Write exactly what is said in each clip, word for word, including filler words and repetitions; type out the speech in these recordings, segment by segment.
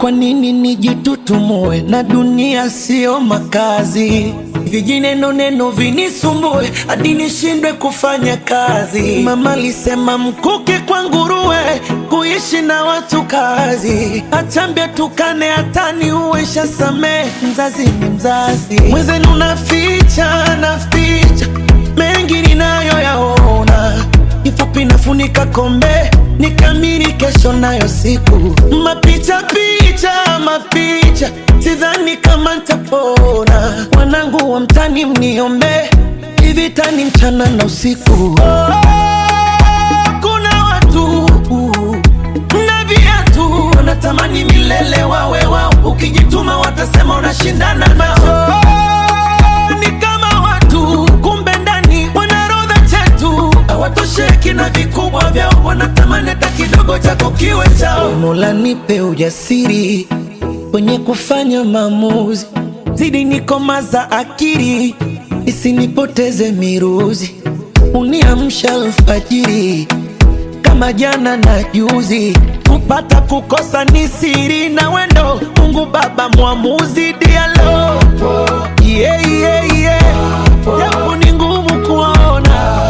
Kwa nini nijitutumue na dunia sio makazi? Vijineno neno vinisumbue hadi nishindwe kufanya kazi. Mama alisema mkuki kwa nguruwe, kuishi na watu kazi. Achambia tukane hatani uwesha same, mzazi ni mzazi. Mwenzenu naficha, naficha mengi ninayo yaona. Kifupi nafunika kombe, nikamiri kesho nayo siku. Mapicha picha, mapicha, sidhani kama nitapona. Wanangu wa mtani mniombe, hivi tani mchana na usiku. Oh, kuna watu na viatu wanatamani milele wawe wao. Ukijituma watasema unashindana nao. Oh, ni kama watu kumbe ndani wanarodha chetu. Hawatosheki na vikubwa vyao, wanatamani hata kidogo chako kiwe chao. Mola nipe ujasiri kwenye kufanya maamuzi, zidi nikomaza akili isinipoteze miruzi. Uniamsha alfajiri kama jana na juzi. Kupata kukosa ni siri na wendo, Mungu Baba mwamuzi. Dialo yeah, yeah, yeah. Japo ni ngumu kuona,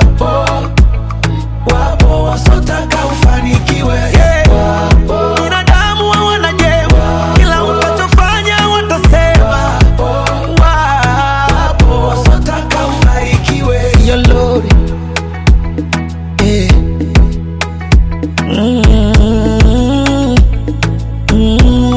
wapo wasotaka ufanikiwe, yeah. Binadamu wa wanajewa, kila utachofanya watasema. Wapo wasotaka ubarikiwe, yo Lord, yeah. mm -hmm. Mm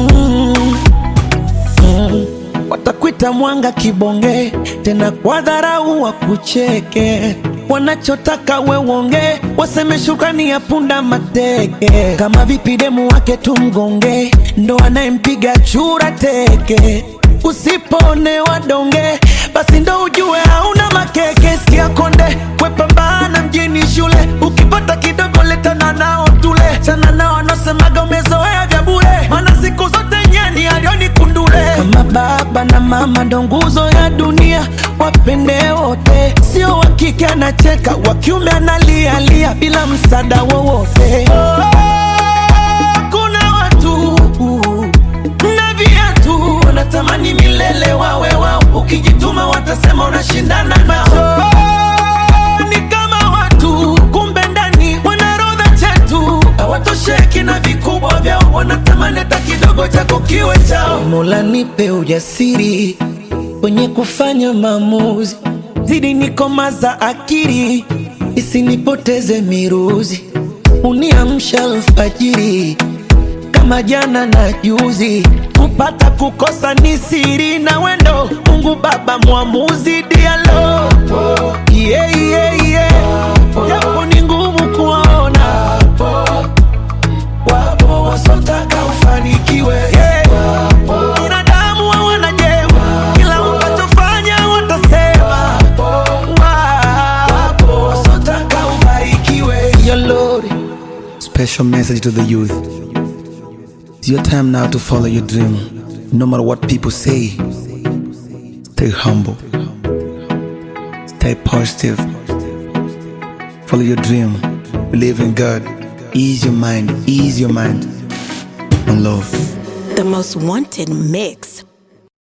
-hmm. Watakuita mwanga kibonge, tena kwa dharau wakucheke. Wanachotaka we uonge, waseme shukrani ya punda mateke. Kama vipi demu wake tumgonge, ndo anayempiga chura teke. Usipone wadonge, basi ndo ujue hauna makeke. Sikia konde, kwepambana mjini shule, ukipata kidogo letana nao tule. Chana nao anosemaga umezoea vya bure, mana siku zote nyeni alioni kundule. Kama baba na mama ndo nguzo ya dunia, wapende wote. Sio wakike anacheka, wakiume analialia bila msaada wowote. Oh, kuna watu na viatu wanatamani milele wawe wao. Ukijituma watasema unashindana nao. Oh, ni kama watu kumbe ndani wanarodha chetu. Hawatosheki na vikubwa vyao, wanatamani hata kidogo chako kiwe chao. Mola nipe ujasiri kwenye kufanya maamuzi, zidi nikomaza akili isinipoteze miruzi. Uniamsha alfajiri kama jana na juzi. Kupata kukosa ni siri na wendo, Mungu Baba mwamuzi. Dialo yeah, yeah, yeah. Japo ni ngumu kuona, wapo wasotaka ufanikiwe, yeah. Binadamu wa wanajewa, kila utachofanya watasema. Wapo wasotaka ubarikiwe, yo Lord. Special message to the youth. It's your time now to follow your dream. No matter what people say, stay humble, stay positive, follow your dream, believe in God, ease your mind, ease your mind, and love. The most wanted mix.